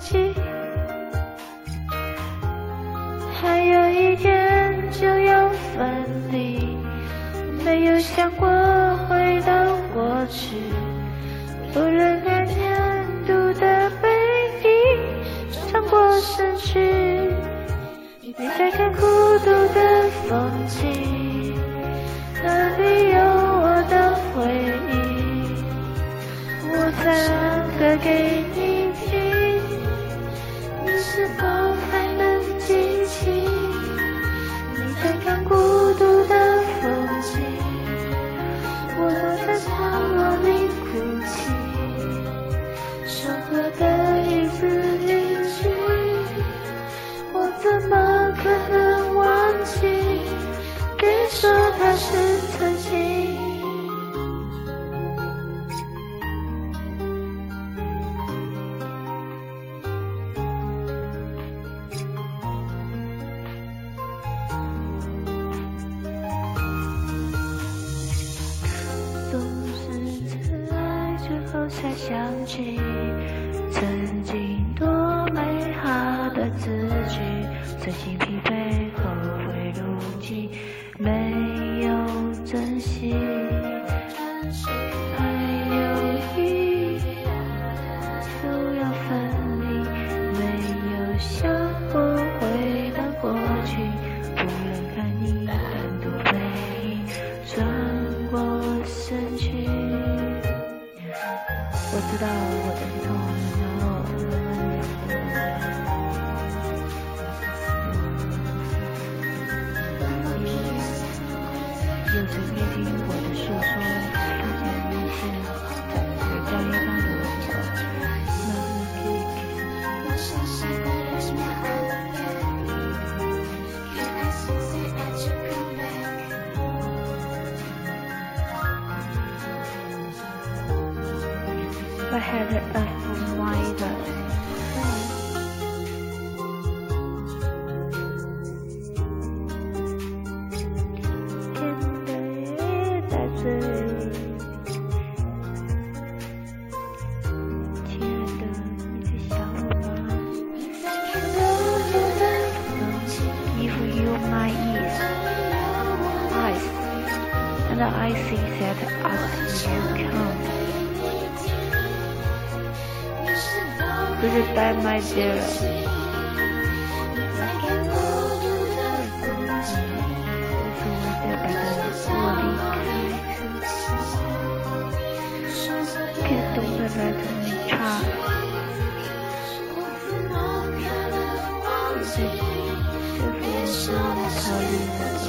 记，还有一天就要分离，没有想过回到过去，不忍看年度的背影穿过身躯，你在看孤独的风景，那里有我的回忆，我在唱歌给你听，你是否还能记起？你在看孤独的风景，我躲在角落里哭泣，生活的一字一句，我怎么可能忘记？别说它是曾经。总是在爱之后才想起，曾经多美好的字句，曾经疲惫后会如饥，没有珍惜，还有一就要分离，没有想过回到过去，不忍看你单独背影穿过身躯，我知道我的痛有谁可以听我的诉说，发现一些在专业上的问题，那你可以I had a reminder. And I think that as you come, goodbye, my dear. Don't let me try. 这份是考虑的。